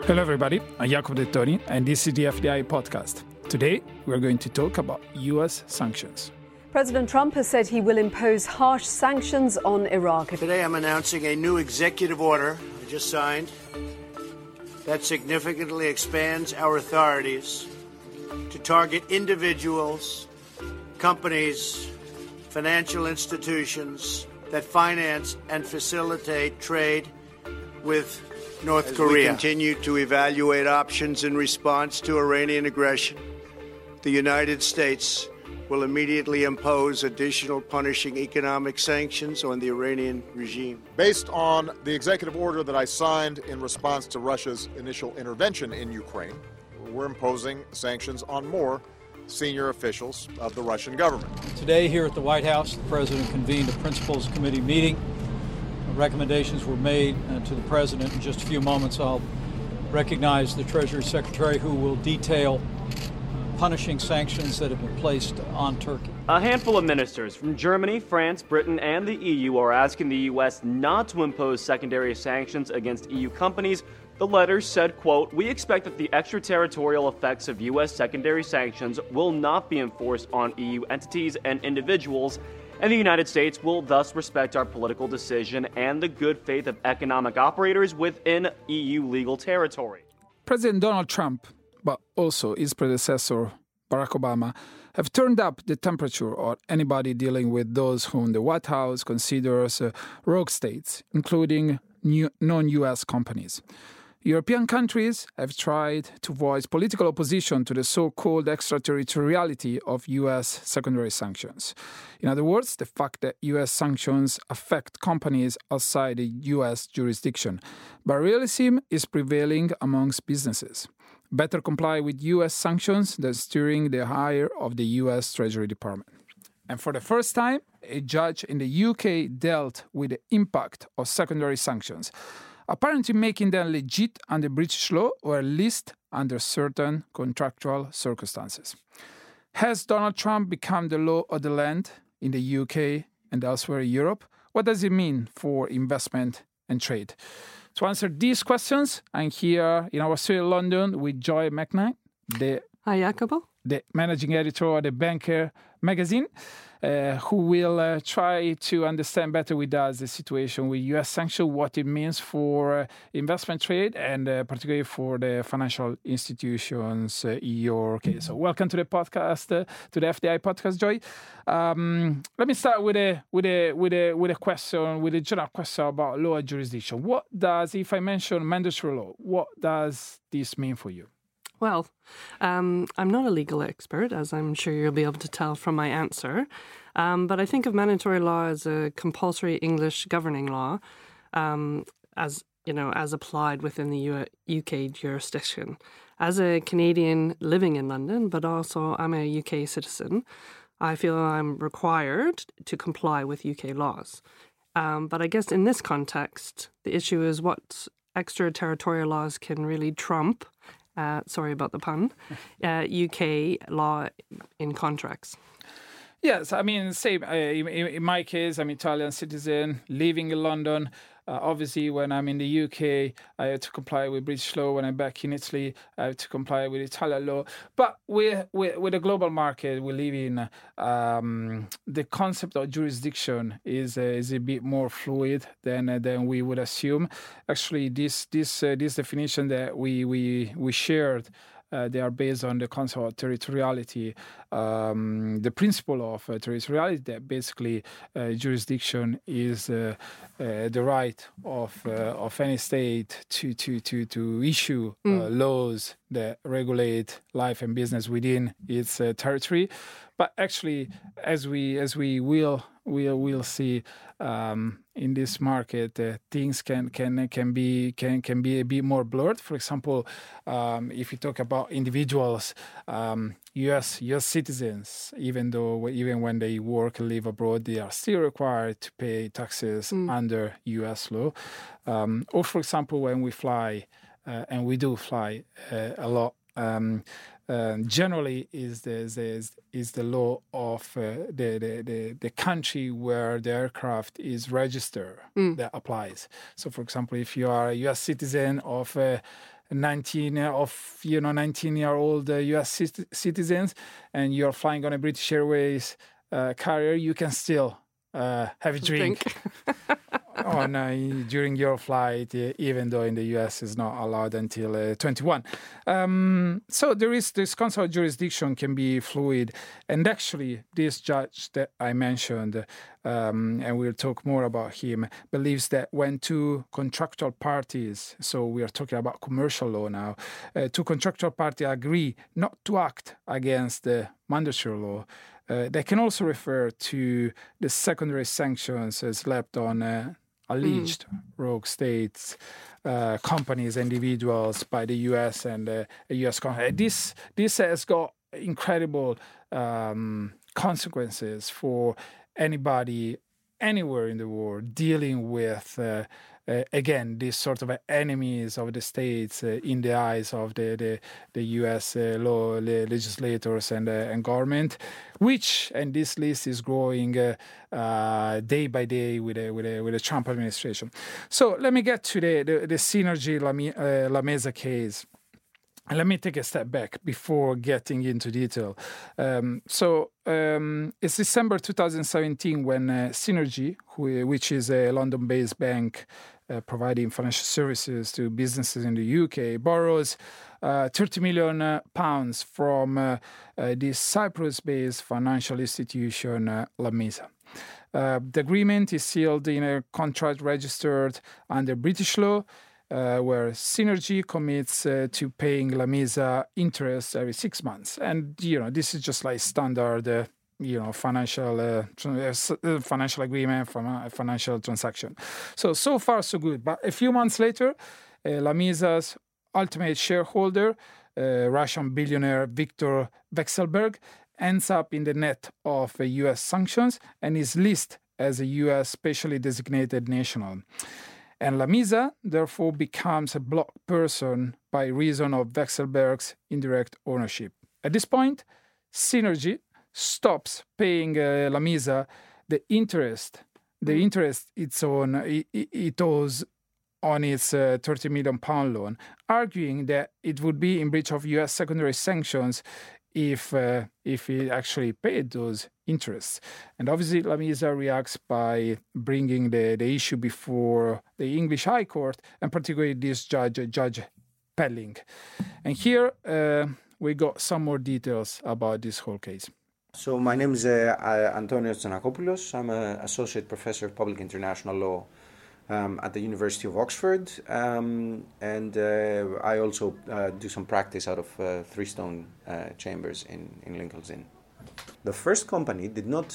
Hello everybody, I'm Jacopo Dettori and this is the FDI podcast. Today we're going to talk about US sanctions. President Trump has said he will impose harsh sanctions on Iraq. Today I'm announcing a new executive order I just signed that significantly expands our authorities to target individuals, companies, financial institutions that finance and facilitate trade with North Korea. We continue to evaluate options in response to Iranian aggression. The United States will immediately impose additional punishing economic sanctions on the Iranian regime. Based on the executive order that I signed in response to Russia's initial intervention in Ukraine, we're imposing sanctions on more senior officials of the Russian government. Today here at the White House, the President convened a Principals Committee meeting. Recommendations were made to the President. In just a few moments, I'll recognize the Treasury Secretary who will detail punishing sanctions that have been placed on Turkey. A handful of ministers from Germany, France, Britain, and the EU are asking the U.S. not to impose secondary sanctions against EU companies. The letter said, quote, "We expect that the extraterritorial effects of U.S. secondary sanctions will not be enforced on EU entities and individuals, and the United States will thus respect our political decision and the good faith of economic operators within EU legal territory." President Donald Trump, but also his predecessor, Barack Obama, have turned up the temperature on anybody dealing with those whom the White House considers rogue states, including non-U.S. companies. European countries have tried to voice political opposition to the so-called extraterritoriality of U.S. secondary sanctions. In other words, the fact that U.S. sanctions affect companies outside the U.S. jurisdiction. But realism is prevailing amongst businesses. Better comply with U.S. sanctions than steering the hire of the U.S. Treasury Department. And for the first time, a judge in the U.K. dealt with the impact of secondary sanctions, apparently making them legit under British law or at least under certain contractual circumstances. Has Donald Trump become the law of the land in the UK and elsewhere in Europe? What does it mean for investment and trade? To answer these questions, I'm here in our studio in London with Joy McKnight, Hi, Jacopo. the managing editor of The Banker magazine, who will try to understand better with us the situation with U.S. sanctions, what it means for investment trade, and particularly for the financial institutions in your case. So welcome to the podcast, to the FDI podcast, Joy. Let me start with a question, with a general question about law and jurisdiction. What does, if I mention mandatory law, what does this mean for you? Well, I'm not a legal expert, as I'm sure you'll be able to tell from my answer. But I think of mandatory law as a compulsory English governing law, as applied within the UK jurisdiction. As a Canadian living in London, but also I'm a UK citizen, I feel I'm required to comply with UK laws. But I guess in this context, the issue is what extraterritorial laws can really trump, sorry about the pun, UK law in contracts. Yes, I mean, same. In my case, I'm Italian citizen living in London. Obviously, when I'm in the UK, I have to comply with British law. When I'm back in Italy, I have to comply with Italian law. But with the global market we live in, the concept of jurisdiction is a bit more fluid than we would assume. Actually, this definition that we shared, they are based on the concept of territoriality, the principle of territoriality, that basically jurisdiction is the right of any state to issue laws that regulate life and business within its territory. But actually, as we will see in this market, things can be a bit more blurred. For example, if you talk about individuals, U.S. citizens, even when they work and live abroad, they are still required to pay taxes under U.S. law. Or, for example, when we fly, and we do fly a lot. Generally is the law of the country where the aircraft is registered that applies. So, for example, if you are a U.S. citizen of 19-year-old U.S. citizens, and you're flying on a British Airways carrier, you can still have a drink. During your flight, even though in the US is not allowed until 21. So this consular jurisdiction can be fluid. And actually, this judge that I mentioned, and we'll talk more about him, believes that when two contractual parties, so we are talking about commercial law now, two contractual parties agree not to act against the mandatory law, they can also refer to the secondary sanctions slapped on alleged rogue states, companies, individuals by the U.S. and a U.S. company. This has got incredible consequences for anybody anywhere in the world dealing with, again, these sort of enemies of the states in the eyes of the U.S. law legislators and government, which, and this list is growing day by day with the Trump administration. So let me get to the Synergy La Mesa case. And let me take a step back before getting into detail. It's December 2017 when Synergy, which is a London-based bank providing financial services to businesses in the UK, borrows £30 million from this Cyprus-based financial institution, La Mesa. The agreement is sealed in a contract registered under British law, where Synergy commits to paying La Mesa interest every 6 months. And, this is just like standard, financial agreement from a financial transaction. So far, so good. But a few months later, La Mesa's ultimate shareholder, Russian billionaire Viktor Vekselberg, ends up in the net of U.S. sanctions and is listed as a U.S. specially designated national. And La Mesa, therefore, becomes a blocked person by reason of Vekselberg's indirect ownership. At this point, Synergy stops paying La Mesa the interest it owes on its £30 million loan, arguing that it would be in breach of U.S. secondary sanctions if it actually paid those interests. And obviously, La Mesa reacts by bringing the issue before the English High Court, and particularly this Judge Pelling. And here we got some more details about this whole case. So my name is Antonios Tsanakopoulos. I'm an associate professor of public international law at the University of Oxford, and I also do some practice out of Freestone Chambers in Lincoln's Inn. The first company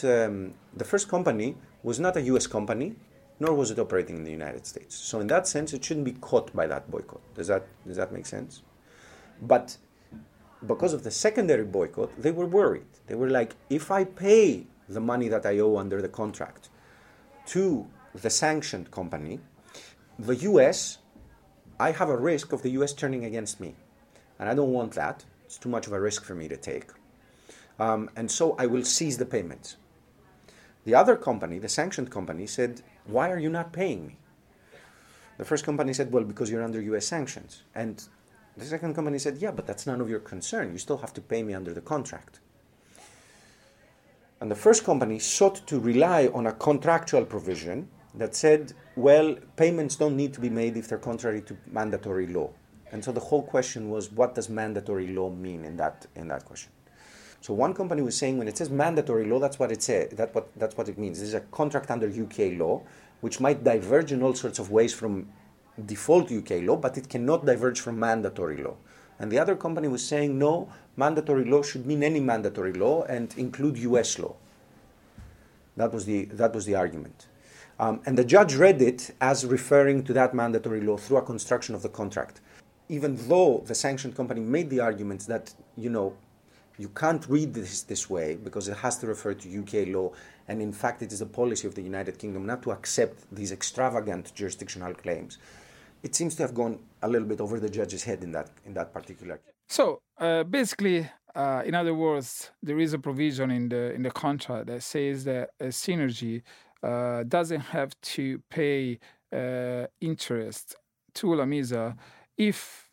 was not a U.S. company, nor was it operating in the United States. So in that sense, it shouldn't be caught by that boycott. Does that make sense? But because of the secondary boycott, they were worried. They were like, if I pay the money that I owe under the contract to the sanctioned company, the U.S., I have a risk of the U.S. turning against me. And I don't want that. It's too much of a risk for me to take. And so I will seize the payments. The other company, the sanctioned company, said, why are you not paying me? The first company said, well, because you're under U.S. sanctions. And the second company said, yeah, but that's none of your concern. You still have to pay me under the contract. And the first company sought to rely on a contractual provision that said, well, payments don't need to be made if they're contrary to mandatory law. And so the whole question was, what does mandatory law mean in that question? So one company was saying, when it says mandatory law, that's what it says. That's what it means. This is a contract under UK law, which might diverge in all sorts of ways from default UK law, but it cannot diverge from mandatory law. And the other company was saying, no, mandatory law should mean any mandatory law and include US law. That was the argument. And the judge read it as referring to that mandatory law through a construction of the contract. Even though the sanctioned company made the argument that, you can't read this way because it has to refer to UK law, and in fact it is the policy of the United Kingdom not to accept these extravagant jurisdictional claims. It seems to have gone a little bit over the judge's head in that particular case. So basically, in other words, there is a provision in the contract that says that Synergy doesn't have to pay interest to La Mesa if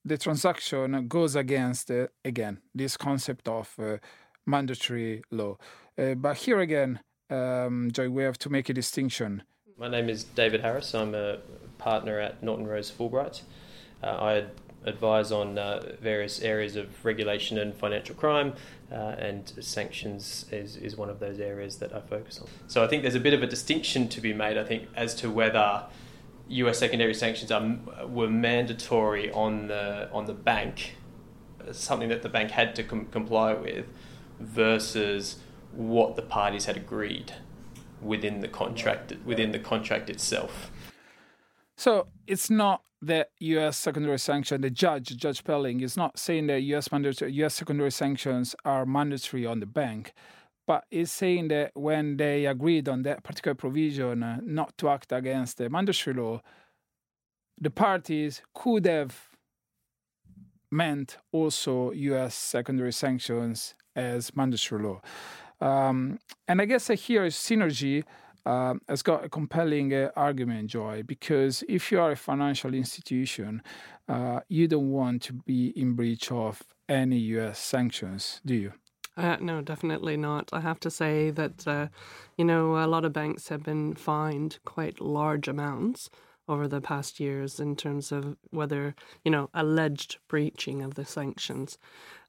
the transaction goes against, again, this concept of mandatory law. But here again, Joy, we have to make a distinction. My name is David Harris. I'm a partner at Norton Rose Fulbright. I advise on various areas of regulation and financial crime, and sanctions is one of those areas that I focus on. So I think there's a bit of a distinction to be made, I think, as to whether US secondary sanctions were mandatory on the bank, something that the bank had to comply with, versus what the parties had agreed within the contract itself. So it's not that U.S. secondary sanction. Judge Pelling, is not saying that U.S. secondary sanctions are mandatory on the bank, but is saying that when they agreed on that particular provision not to act against the mandatory law, the parties could have meant also U.S. secondary sanctions as mandatory law. And I guess here Synergy has got a compelling argument, Joy, because if you are a financial institution, you don't want to be in breach of any U.S. sanctions, do you? No, definitely not. I have to say that, a lot of banks have been fined quite large amounts over the past years in terms of whether, alleged breaching of the sanctions.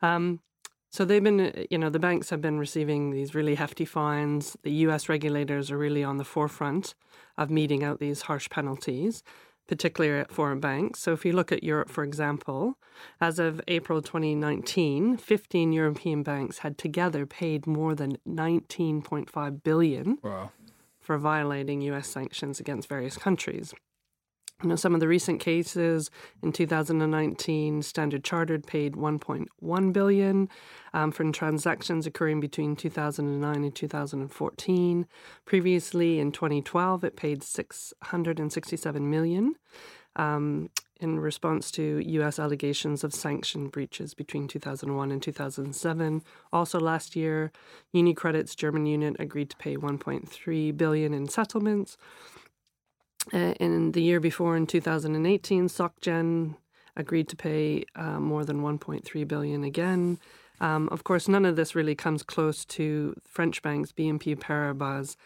So they've been, the banks have been receiving these really hefty fines. The U.S. regulators are really on the forefront of meting out these harsh penalties, particularly at foreign banks. So if you look at Europe, for example, as of April 2019, 15 European banks had together paid more than $19.5 billion for violating U.S. sanctions against various countries. Some of the recent cases in 2019, Standard Chartered paid $1.1 billion for transactions occurring between 2009 and 2014. Previously, in 2012, it paid $667 million in response to U.S. allegations of sanction breaches between 2001 and 2007. Also last year, UniCredit's German unit agreed to pay $1.3 billion in settlements. In the year before, in 2018, SocGen agreed to pay more than $1.3 billion again. Of course, none of this really comes close to French banks BNP Paribas'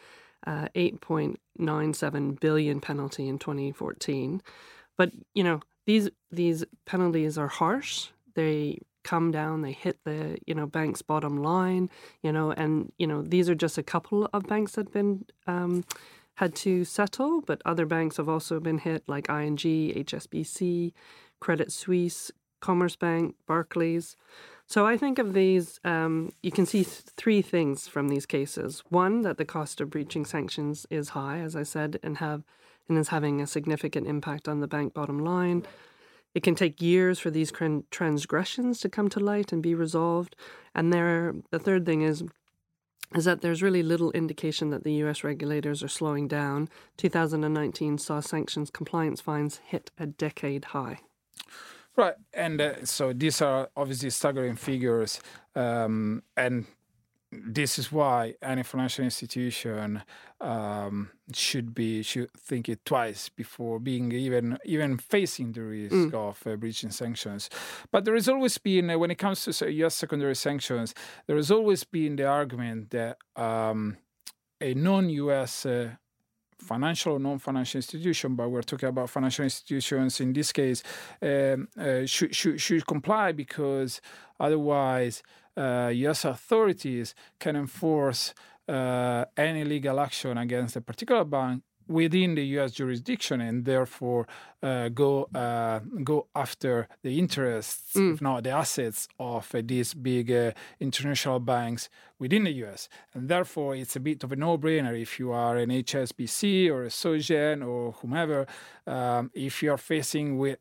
$8.97 billion penalty in 2014. But, these penalties are harsh. They come down, they hit the, bank's bottom line, and, these are just a couple of banks that have been had to settle, but other banks have also been hit, like ING, HSBC, Credit Suisse, Commerzbank, Barclays. So I think of these, you can see three things from these cases. One, that the cost of breaching sanctions is high, as I said, and is having a significant impact on the bank bottom line. It can take years for these transgressions to come to light and be resolved. And the third thing is that there's really little indication that the U.S. regulators are slowing down. 2019 saw sanctions compliance fines hit a decade high. Right, and so these are obviously staggering figures, and this is why any financial institution should think it twice before being even facing the risk of breaching sanctions. But there has always been, when it comes to U.S. secondary sanctions, there has always been the argument that a non-U.S. financial or non-financial institution, but we're talking about financial institutions in this case, should comply, because otherwise U.S. authorities can enforce any legal action against a particular bank within the U.S. jurisdiction, and therefore go after the interests, if not the assets, of these big international banks within the U.S. And therefore, it's a bit of a no-brainer if you are an HSBC or a SocGen or whomever, if you are facing with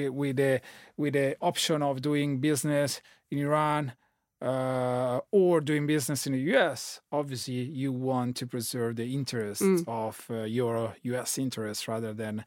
the option of doing business in Iran, or doing business in the U.S., obviously you want to preserve the interests of your U.S. interests rather than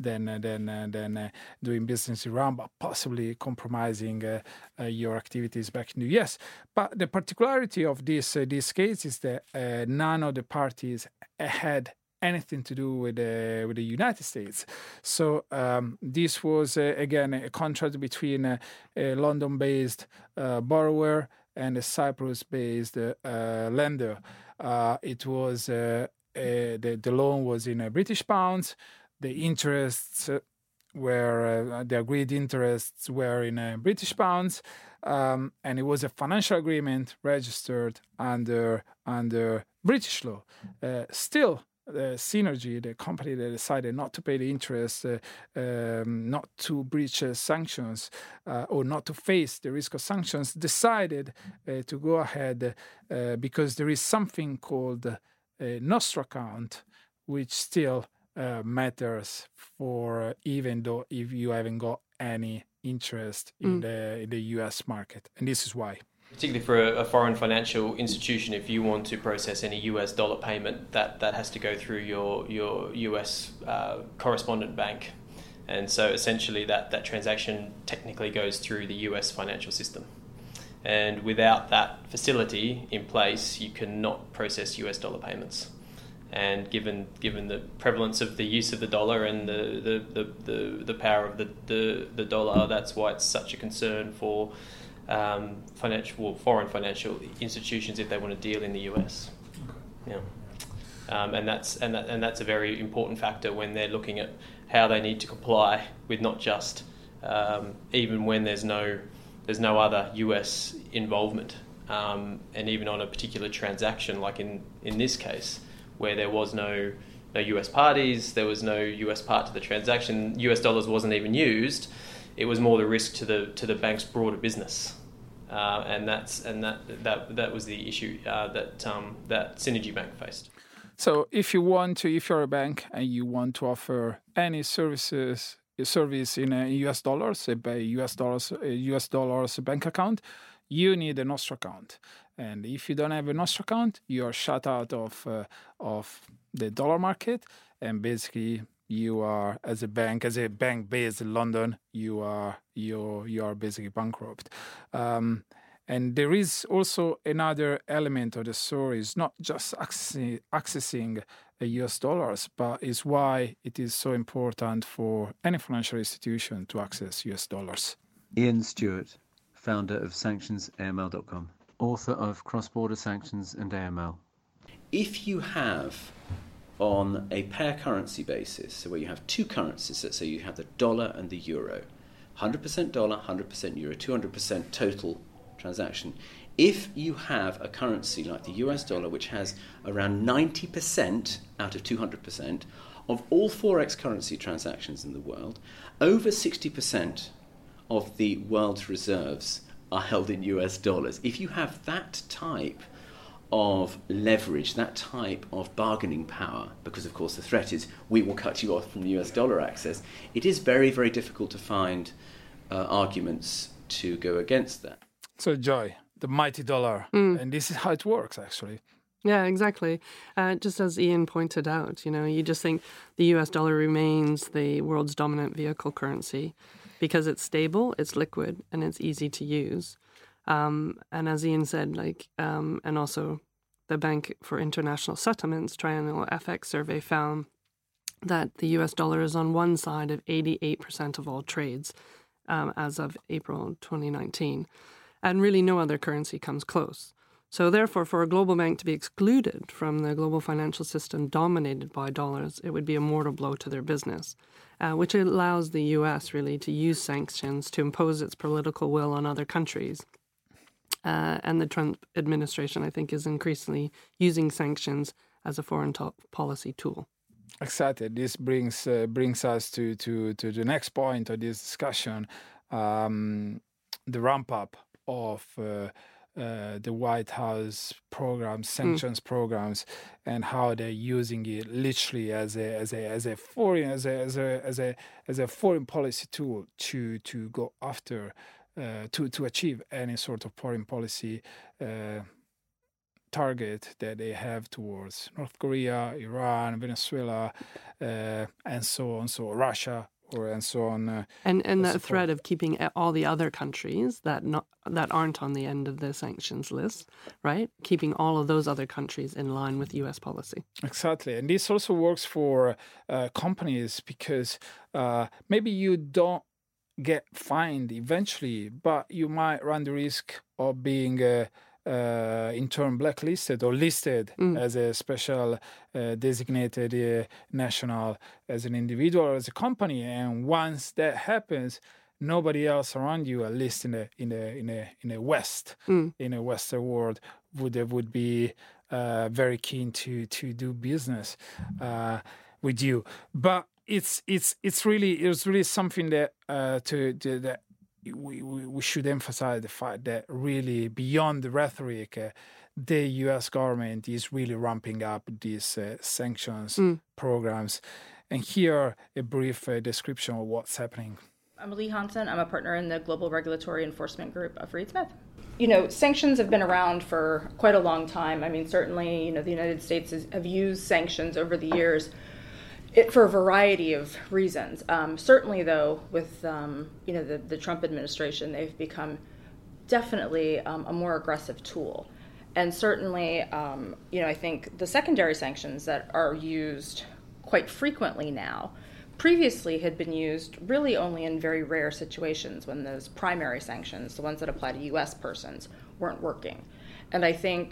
doing business in Iran, but possibly compromising your activities back in the U.S. But the particularity of this case is that none of the parties had anything to do with the United States. So this was again a contract between a London-based borrower and a Cyprus-based lender. It was the loan was in British pounds. The interests were the agreed interests were in British pounds, and it was a financial agreement registered under British law. Still, Synergy, the company that decided not to pay the interest, not to breach sanctions, or not to face the risk of sanctions, decided to go ahead because there is something called a Nostro account, which still matters for even though if you haven't got any interest in the U.S. market, and this is why. Particularly for a foreign financial institution, if you want to process any US dollar payment, that has to go through your US correspondent bank. And so essentially that transaction technically goes through the US financial system. And without that facility in place, you cannot process US dollar payments. And given the prevalence of the use of the dollar and the power of the dollar, that's why it's such a concern for foreign financial institutions if they want to deal in the US. Yeah, and that's a very important factor when they're looking at how they need to comply with not just even when there's no other US involvement, and even on a particular transaction like in this case where there was no US parties, there was no US part to the transaction, US dollars wasn't even used. It was more the risk to the bank's broader business, and that was the issue that Synergy Bank faced. So if you're a bank and you want to offer any service in US dollars, a US dollars bank account, you need a Nostro account. And if you don't have a Nostro account, you are shut out of the dollar market, and basically you are as a bank based in London, you are basically bankrupt. And there is also another element of the story. It's not just accessing US dollars, but it's why it is so important for any financial institution to access US dollars. Ian Stewart, founder of SanctionsAML.com, author of Cross-Border Sanctions and AML. If you have, on a pair currency basis, so where you have two currencies, let's say you have the dollar and the euro, 100% dollar, 100% euro, 200% total transaction. If you have a currency like the US dollar, which has around 90% out of 200% of all Forex currency transactions in the world, over 60% of the world's reserves are held in US dollars. If you have that type of leverage, that type of bargaining power, because of course the threat is we will cut you off from the US dollar access, it is very, very difficult to find arguments to go against that. So Joy, the mighty dollar, and this is how it works actually. Yeah, exactly. Just as Ian pointed out, you just think the US dollar remains the world's dominant vehicle currency because it's stable, it's liquid, and it's easy to use. And as Ian said, and also the Bank for International Settlements Triennial FX survey found that the US dollar is on one side of 88% of all trades as of April 2019. And really no other currency comes close. So therefore, for a global bank to be excluded from the global financial system dominated by dollars, it would be a mortal blow to their business, which allows the US really to use sanctions to impose its political will on other countries. And the Trump administration, I think, is increasingly using sanctions as a foreign policy tool. Exactly. This brings us to the next point of this discussion, the ramp up of the White House programs, sanctions programs, and how they're using it literally as a foreign policy tool to go after. To achieve any sort of foreign policy target that they have towards North Korea, Iran, Venezuela, and so on. So Russia, and so on. And that threat of keeping all the other countries that aren't on the end of the sanctions list, right? Keeping all of those other countries in line with U.S. policy. Exactly. And this also works for companies because maybe you don't get fined eventually, but you might run the risk of being in turn blacklisted or listed as a special designated national, as an individual or as a company. And once that happens, nobody else around you, at least in a West, in a Western world, would be very keen to do business with you. But it's really something that that we should emphasize the fact that really beyond the rhetoric, the U.S. government is really ramping up these sanctions programs. And here, a brief description of what's happening. I'm Lee Hansen. I'm a partner in the Global Regulatory Enforcement Group of Reed Smith. You know, sanctions have been around for quite a long time. I mean, certainly, the United States have used sanctions over the years for a variety of reasons. Certainly, though, with the Trump administration, they've become definitely a more aggressive tool. And certainly, I think the secondary sanctions that are used quite frequently now previously had been used really only in very rare situations when those primary sanctions, the ones that apply to U.S. persons, weren't working. And I think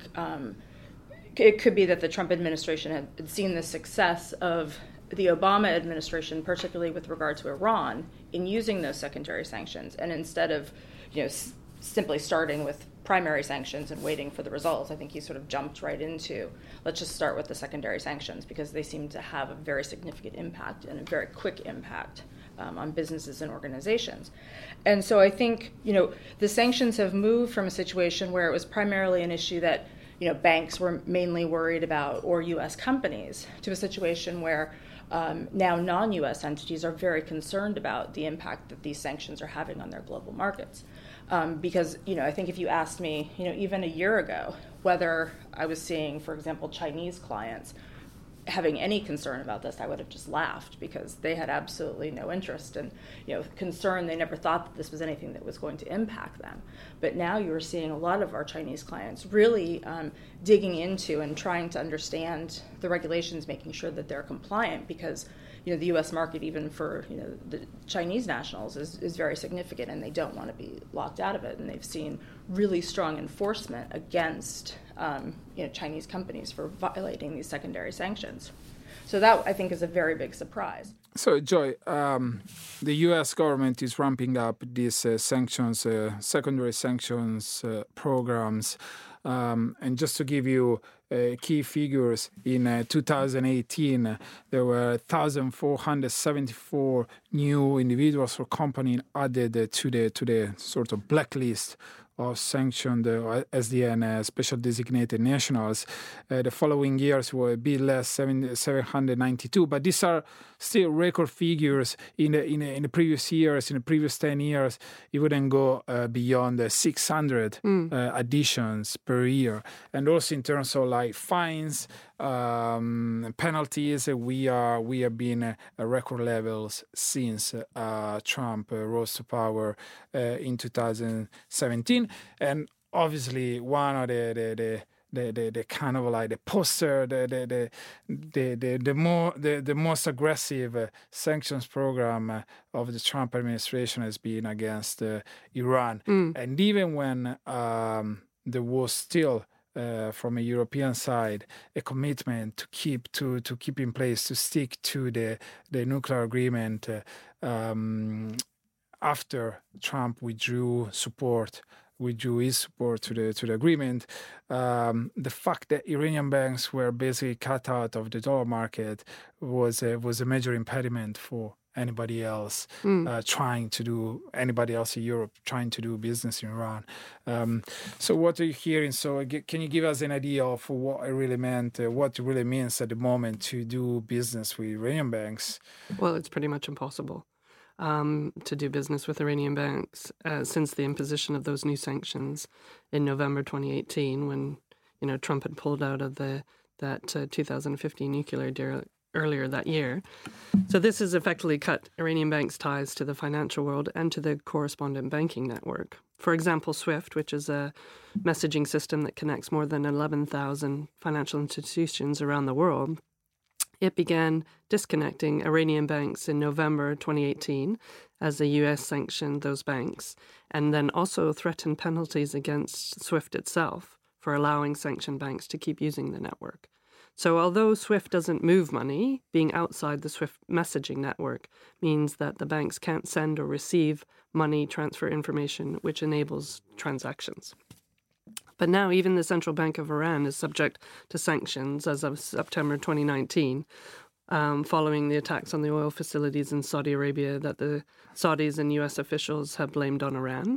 it could be that the Trump administration had seen the success of the Obama administration, particularly with regard to Iran, in using those secondary sanctions. And instead of simply starting with primary sanctions and waiting for the results, I think he sort of jumped right into, let's just start with the secondary sanctions because they seem to have a very significant impact and a very quick impact on businesses and organizations. And so I think, the sanctions have moved from a situation where it was primarily an issue that, banks were mainly worried about, or U.S. companies, to a situation where now non-U.S. entities are very concerned about the impact that these sanctions are having on their global markets. Because, I think if you asked me, even a year ago, whether I was seeing, for example, Chinese clients having any concern about this, I would have just laughed because they had absolutely no interest and, concern. They never thought that this was anything that was going to impact them. But now you're seeing a lot of our Chinese clients really digging into and trying to understand the regulations, making sure that they're compliant because, the U.S. market, even for, the Chinese nationals, is very significant and they don't want to be locked out of it. And they've seen really strong enforcement against, Chinese companies for violating these secondary sanctions. So that, I think, is a very big surprise. So, Joy, the U.S. government is ramping up these sanctions, secondary sanctions programs. And just to give you key figures, in 2018, there were 1,474 new individuals or companies added to the sort of blacklist of sanctioned SDN, special designated nationals. The following years were a bit less, 792. But these are still record figures. In the previous years, in the previous 10 years, it wouldn't go beyond 600 additions per year. And also in terms of like fines, penalties, we have been at record levels since Trump rose to power in 2017. And obviously, one of the kind of like the poster, the most aggressive sanctions program of the Trump administration has been against Iran. And even when there was still from a European side a commitment to keep in place, to stick to the nuclear agreement after Trump withdrew his support to the agreement, the fact that Iranian banks were basically cut out of the dollar market was a major impediment for anybody else anybody else in Europe trying to do business in Iran. So what are you hearing? So can you give us an idea of what it really meant, what it really means at the moment to do business with Iranian banks? Well, it's pretty much impossible to do business with Iranian banks since the imposition of those new sanctions in November 2018 when, Trump had pulled out of that 2015 nuclear deal earlier that year. So this has effectively cut Iranian banks' ties to the financial world and to the correspondent banking network. For example, SWIFT, which is a messaging system that connects more than 11,000 financial institutions around the world, it began disconnecting Iranian banks in November 2018 as the US sanctioned those banks, and then also threatened penalties against SWIFT itself for allowing sanctioned banks to keep using the network. So although SWIFT doesn't move money, being outside the SWIFT messaging network means that the banks can't send or receive money transfer information, which enables transactions. But now even the Central Bank of Iran is subject to sanctions as of September 2019, following the attacks on the oil facilities in Saudi Arabia that the Saudis and US officials have blamed on Iran.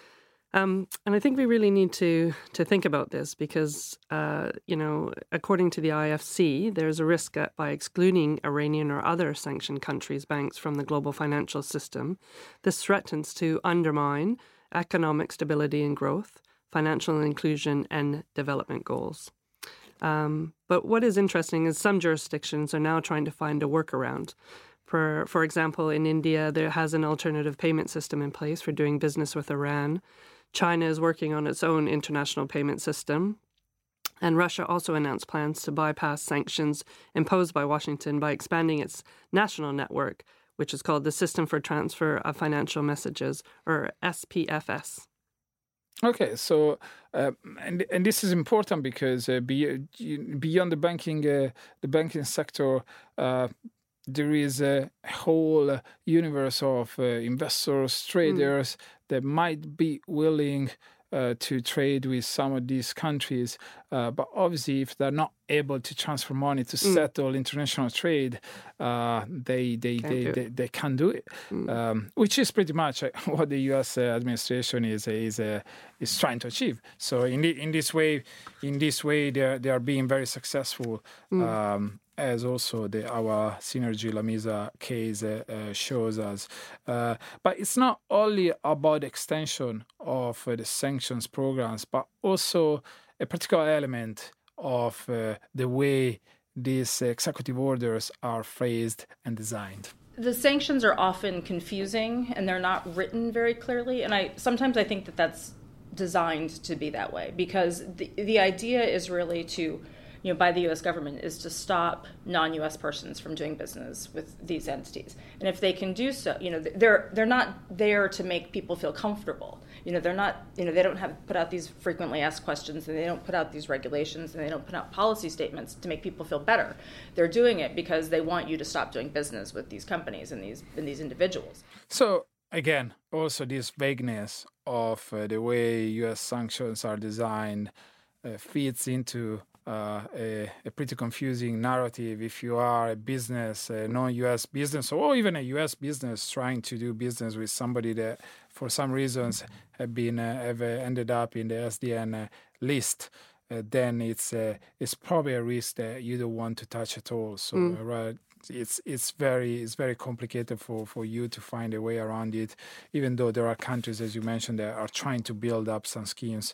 And I think we really need to think about this because, according to the IFC, there's a risk that by excluding Iranian or other sanctioned countries' banks from the global financial system, this threatens to undermine economic stability and growth, financial inclusion, and development goals. But what is interesting is some jurisdictions are now trying to find a workaround. For example, in India, there has an alternative payment system in place for doing business with Iran. China is working on its own international payment system. And Russia also announced plans to bypass sanctions imposed by Washington by expanding its national network, which is called the System for Transfer of Financial Messages, or SPFS. Okay, so and this is important because beyond the banking sector, there is a whole universe of investors, traders that might be willing to trade with some of these countries. But obviously, if they're not able to transfer money to settle international trade, they can't do it, which is pretty much what the U.S. administration is trying to achieve. So in this way, they are being very successful. As also our Synergy Lamisa case shows us. But it's not only about the extension of the sanctions programs, but also a particular element of the way these executive orders are phrased and designed. The sanctions are often confusing and they're not written very clearly. And sometimes I think that that's designed to be that way because the idea is really to by the U.S. government is to stop non-U.S. persons from doing business with these entities. And if they can do so, they're not there to make people feel comfortable. They're not, they don't put out these frequently asked questions and they don't put out these regulations and they don't put out policy statements to make people feel better. They're doing it because they want you to stop doing business with these companies and these individuals. So again, also this vagueness of the way U.S. sanctions are designed feeds into a pretty confusing narrative if you are a business, a non-U.S. business, or even a U.S. business trying to do business with somebody that, for some reasons, have ended up in the SDN list. Then it's probably a risk that you don't want to touch at all. So right, it's very complicated for you to find a way around it. Even though there are countries, as you mentioned, that are trying to build up some schemes.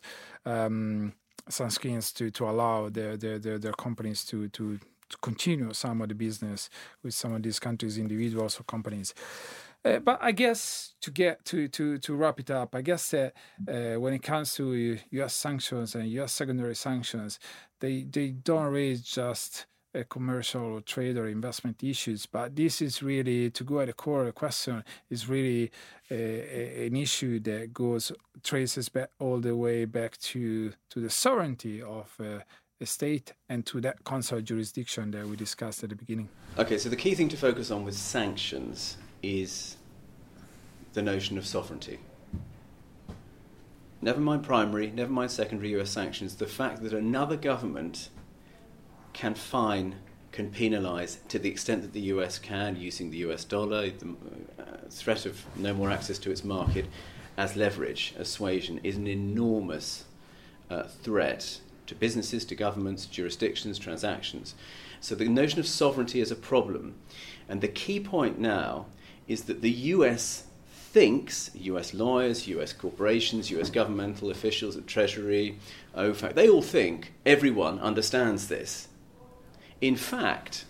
To allow their companies to continue some of the business with some of these countries, individuals or companies. But I guess to wrap it up, I guess when it comes to U.S. sanctions and U.S. secondary sanctions, they don't raise just commercial or trade or investment issues, but this is really, to go at the core of the question, is really an issue that traces back all the way back to the sovereignty of a state and to that consular jurisdiction that we discussed at the beginning. Okay, so the key thing to focus on with sanctions is the notion of sovereignty. Never mind primary, never mind secondary US sanctions, the fact that another government can penalise to the extent that the US can, using the US dollar, the threat of no more access to its market as leverage, as suasion, is an enormous threat to businesses, to governments, jurisdictions, transactions. So the notion of sovereignty is a problem. And the key point now is that the US thinks, US lawyers, US corporations, US governmental officials at Treasury, OFAC, they all think everyone understands this. In fact,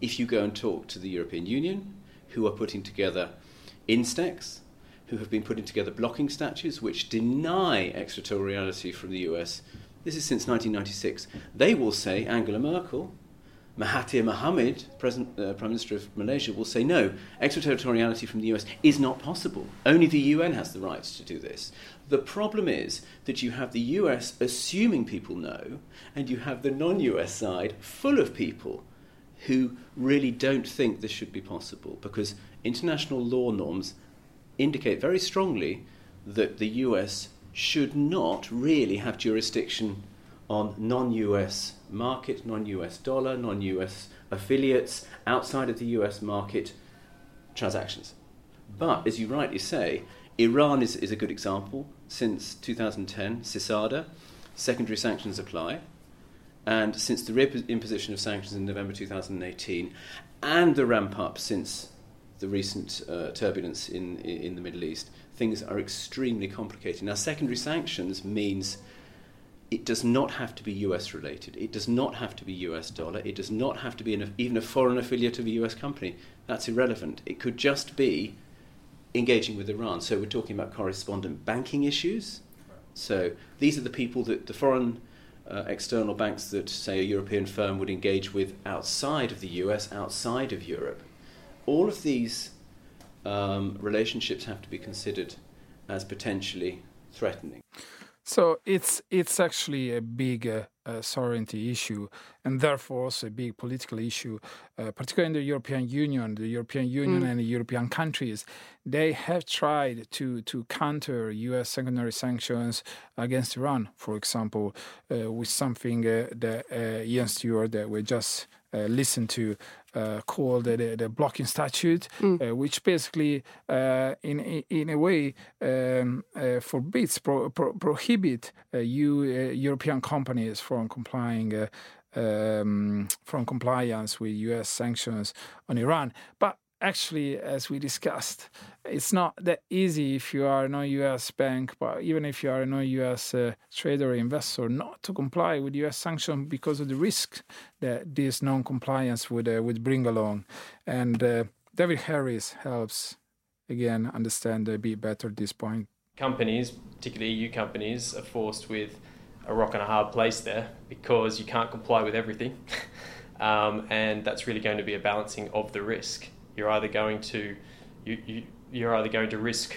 if you go and talk to the European Union, who are putting together Instex, who have been putting together blocking statutes which deny extraterritoriality from the US, this is since 1996, they will say, Angela Merkel, Mahathir Mohamad, Prime Minister of Malaysia, will say, no, extraterritoriality from the US is not possible. Only the UN has the right to do this. The problem is that you have the US assuming people know, and you have the non-US side full of people who really don't think this should be possible, because international law norms indicate very strongly that the US should not really have jurisdiction on non-US market, non-US dollar, non-US affiliates, outside of the US market transactions. But, as you rightly say, Iran is a good example. Since 2010, CISADA, secondary sanctions apply. And since the imposition of sanctions in November 2018, and the ramp-up since the recent turbulence in the Middle East, things are extremely complicated. Now, secondary sanctions means it does not have to be US related. It does not have to be US dollar. It does not have to be even a foreign affiliate of a US company. That's irrelevant. It could just be engaging with Iran. So we're talking about correspondent banking issues. So these are the people that the foreign external banks that, say, a European firm would engage with outside of the US, outside of Europe. All of these relationships have to be considered as potentially threatening. So it's actually a big sovereignty issue, and therefore also a big political issue, particularly in the European Union. The European Union and the European countries, they have tried to counter U.S. secondary sanctions against Iran, for example, with something that Ian Stewart that we just listened to, called the blocking statute, which basically, in a way, forbids, prohibit European companies from complying, from compliance with U.S. sanctions on Iran. But actually, as we discussed, it's not that easy if you are a non-U.S. bank, but even if you are a non-U.S. trader or investor, not to comply with U.S. sanctions because of the risk that this non-compliance would bring along. And David Harris helps, again, understand a bit better this point. Companies, particularly EU companies, are forced with a rock and a hard place there because you can't comply with everything. And that's really going to be a balancing of the risk. You're either going to risk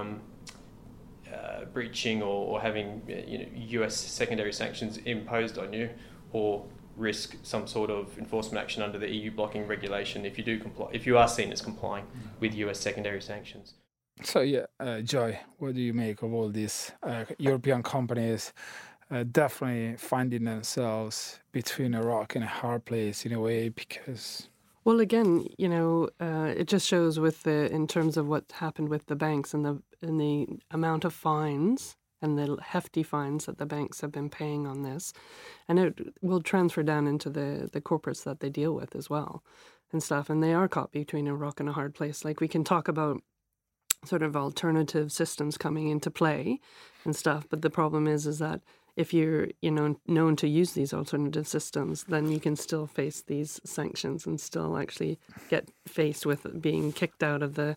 breaching or having US secondary sanctions imposed on you, or risk some sort of enforcement action under the EU blocking regulation if you are seen as complying with US secondary sanctions. So Joy, what do you make of all these European companies definitely finding themselves between a rock and a hard place in a way? Because, well, again, it just shows in terms of what happened with the banks and the amount of fines and the hefty fines that the banks have been paying on this, and it will transfer down into the corporates that they deal with as well and stuff, and they are caught between a rock and a hard place. Like, we can talk about sort of alternative systems coming into play and stuff, but the problem is that if you're known to use these alternative systems, then you can still face these sanctions and still actually get faced with being kicked out of the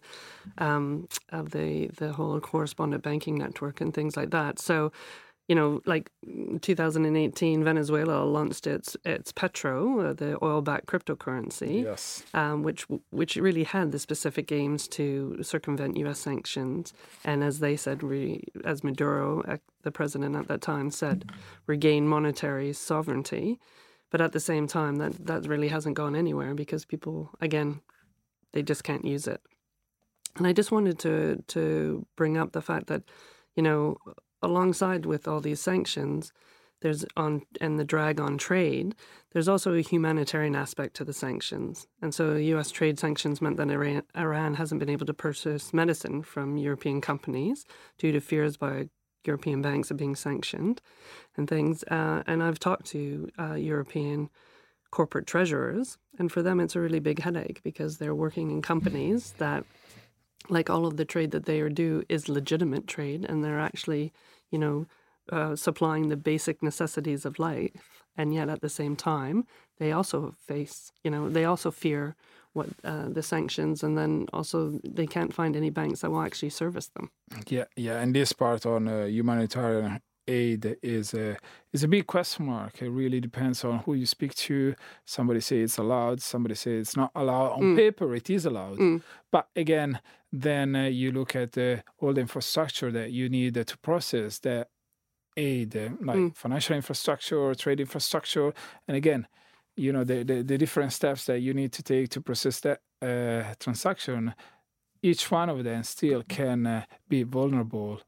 whole correspondent banking network and things like that. So, like 2018, Venezuela launched its Petro, the oil-backed cryptocurrency, yes, which really had the specific aims to circumvent U.S. sanctions, and as they said, as Maduro, the president at that time, said, regain monetary sovereignty. But at the same time, that really hasn't gone anywhere because people, again, they just can't use it. And I just wanted to bring up the fact that, alongside with all these sanctions, and the drag on trade, there's also a humanitarian aspect to the sanctions. And so U.S. trade sanctions meant that Iran hasn't been able to purchase medicine from European companies due to fears by European banks of being sanctioned and things. And I've talked to European corporate treasurers, and for them it's a really big headache because they're working in companies that, like, all of the trade that they do is legitimate trade, and they're actually, supplying the basic necessities of life. And yet at the same time, they also face, they also fear what the sanctions, and then also they can't find any banks that will actually service them. Yeah, and this part on humanitarian aid is a big question mark. It really depends on who you speak to. Somebody say it's allowed, somebody say it's not allowed. On paper, it is allowed. But again, then you look at all the infrastructure that you need to process that aid, like financial infrastructure, trade infrastructure, and again, the different steps that you need to take to process that transaction. Each one of them still can be vulnerable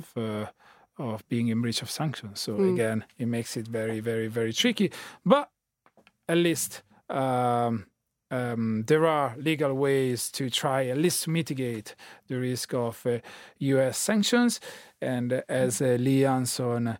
of being in breach of sanctions. So again, it makes it very, very, very tricky. But at least there are legal ways to try at least to mitigate the risk of U.S. sanctions. And as Lee Hanson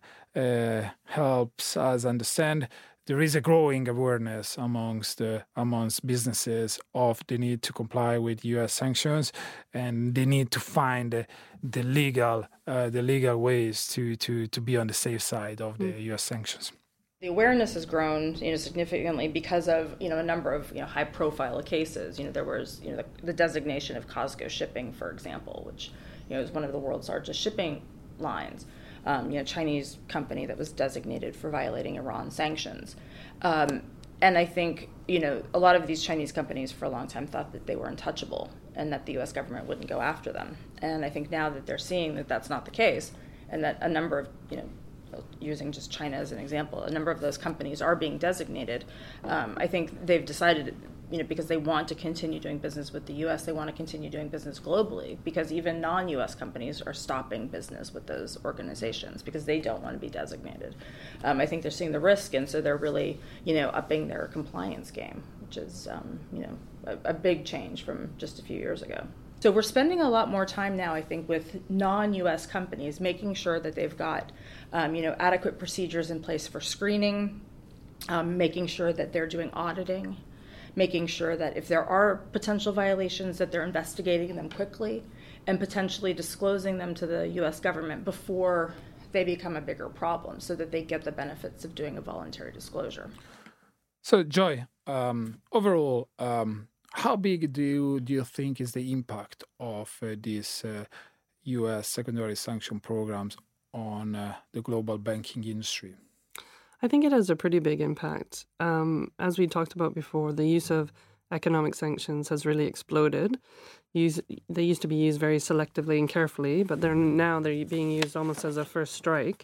helps us understand, there is a growing awareness amongst businesses of the need to comply with U.S. sanctions, and they need to find the legal ways to be on the safe side of the U.S. sanctions. The awareness has grown, significantly because of, a number of, high-profile cases. There was, the designation of COSCO Shipping, for example, which, is one of the world's largest shipping lines. Chinese company that was designated for violating Iran sanctions. And I think, a lot of these Chinese companies for a long time thought that they were untouchable and that the U.S. government wouldn't go after them. And I think now that they're seeing that that's not the case, and that a number of, using just China as an example, a number of those companies are being designated, I think they've decided, because they want to continue doing business with the U.S., they want to continue doing business globally, because even non-U.S. companies are stopping business with those organizations because they don't want to be designated. I think they're seeing the risk, and so they're really, upping their compliance game, which is, a big change from just a few years ago. So we're spending a lot more time now, I think, with non-U.S. companies, making sure that they've got, adequate procedures in place for screening, making sure that they're doing auditing, making sure that if there are potential violations that they're investigating them quickly and potentially disclosing them to the U.S. government before they become a bigger problem so that they get the benefits of doing a voluntary disclosure. So, Joy, overall, how big do you think is the impact of these U.S. secondary sanction programs on the global banking industry? I think it has a pretty big impact. As we talked about before, the use of economic sanctions has really exploded. They used to be used very selectively and carefully, but they're being used almost as a first strike.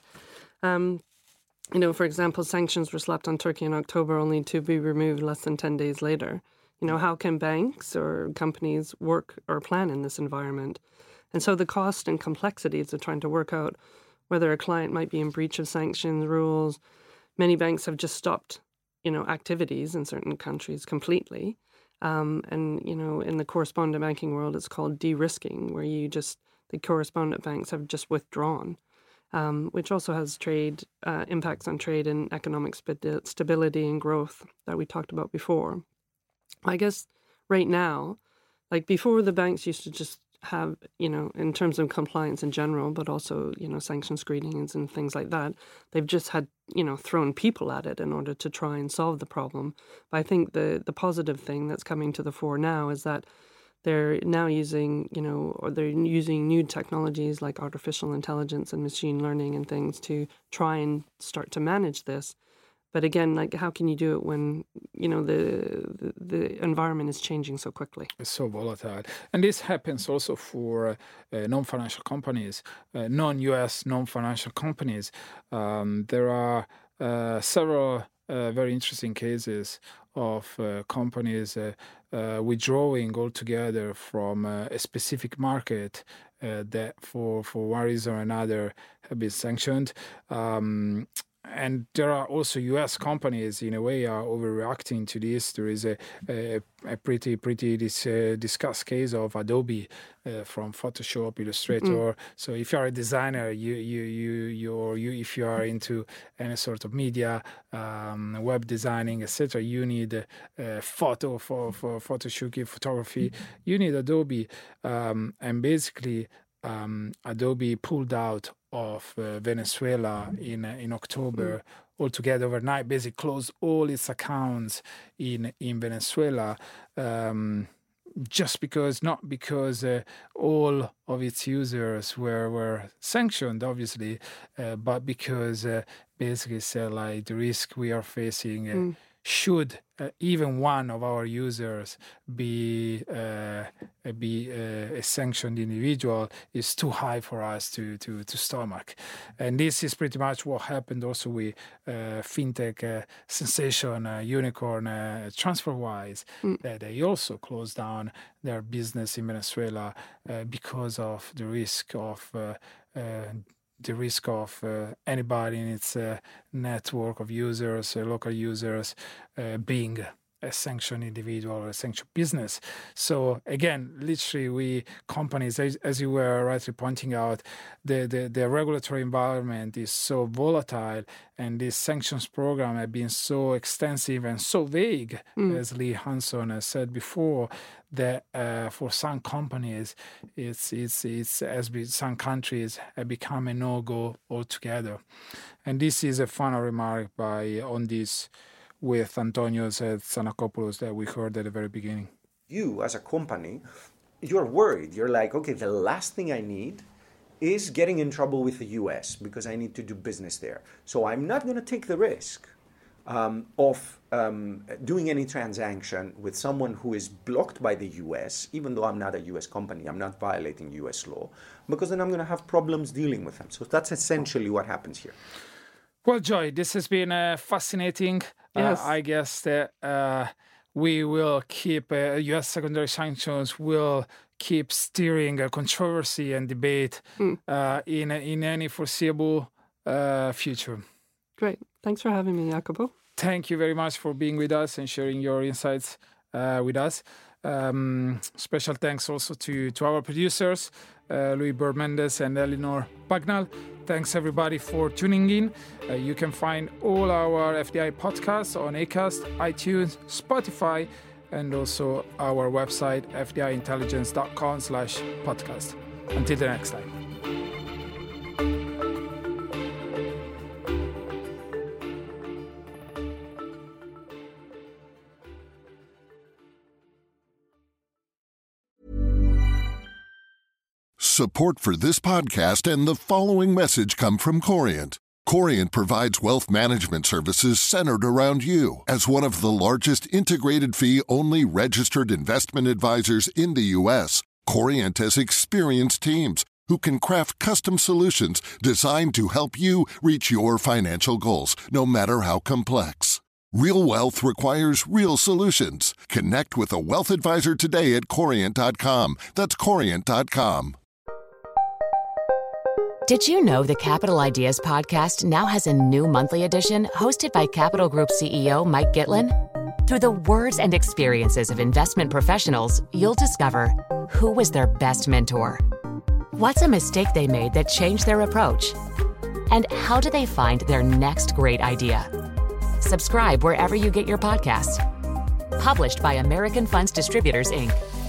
For example, sanctions were slapped on Turkey in October only to be removed less than 10 days later. How can banks or companies work or plan in this environment? And so the cost and complexities of trying to work out whether a client might be in breach of sanctions rules. Many banks have just stopped, activities in certain countries completely. And, in the correspondent banking world, it's called de-risking, where the correspondent banks have just withdrawn, which also has impacts on trade and economic stability and growth that we talked about before. I guess right now, like before, the banks used to just have, in terms of compliance in general, but also, sanction screenings and things like that, they've just had, thrown people at it in order to try and solve the problem. But I think the positive thing that's coming to the fore now is that they're now using, they're using new technologies like artificial intelligence and machine learning and things to try and start to manage this. But again, like, how can you do it when, the environment is changing so quickly? It's so volatile. And this happens also for non-financial companies, non-US, non-financial companies. There are several very interesting cases of companies withdrawing altogether from a specific market that for one reason or another have been sanctioned. And there are also U.S. companies, in a way, are overreacting to this. There is a pretty discussed case of Adobe from Photoshop, Illustrator. So if you are a designer, if you are into any sort of media, web designing, etc., you need photo for photoshooting, photography. You need Adobe, and basically Adobe pulled out of Venezuela in October altogether overnight, basically closed all its accounts in Venezuela. Just because, not because all of its users were sanctioned, obviously, but because basically said like the risk we are facing should even one of our users be a sanctioned individual is too high for us to stomach. And this is pretty much what happened also with fintech sensation unicorn TransferWise, that they also closed down their business in Venezuela because of the risk of anybody in its network of users, local users, being a sanctioned individual or a sanctioned business. So again, literally companies, as you were rightly pointing out, the regulatory environment is so volatile, and this sanctions program have been so extensive and so vague, as Lee Hanson has said before, that for some companies, some countries have become a no-go altogether. And this is a final remark on this with Antonio Tsanakopoulos that we heard at the very beginning. You, as a company, you're worried. You're like, okay, the last thing I need is getting in trouble with the US because I need to do business there. So I'm not going to take the risk of doing any transaction with someone who is blocked by the US, even though I'm not a US company, I'm not violating US law, because then I'm going to have problems dealing with them. So that's essentially what happens here. Well, Joy, this has been fascinating. Yes. I guess that we will keep, U.S. secondary sanctions will keep steering a controversy and debate in any foreseeable future. Great. Thanks for having me, Jacopo. Thank you very much for being with us and sharing your insights with us. Special thanks also to our producers, Louis Bermendez and Eleanor Bagnall. Thanks everybody for tuning in. You can find all our FDI podcasts on Acast, iTunes, Spotify, and also our website, fdiintelligence.com/podcast. Until the next time. Support for this podcast and the following message come from Corient. Corient provides wealth management services centered around you. As one of the largest integrated fee-only registered investment advisors in the U.S., Corient has experienced teams who can craft custom solutions designed to help you reach your financial goals, no matter how complex. Real wealth requires real solutions. Connect with a wealth advisor today at Corient.com. That's Corient.com. Did you know the Capital Ideas podcast now has a new monthly edition hosted by Capital Group CEO Mike Gitlin? Through the words and experiences of investment professionals, you'll discover who was their best mentor, what's a mistake they made that changed their approach, and how do they find their next great idea. Subscribe wherever you get your podcasts. Published by American Funds Distributors, Inc.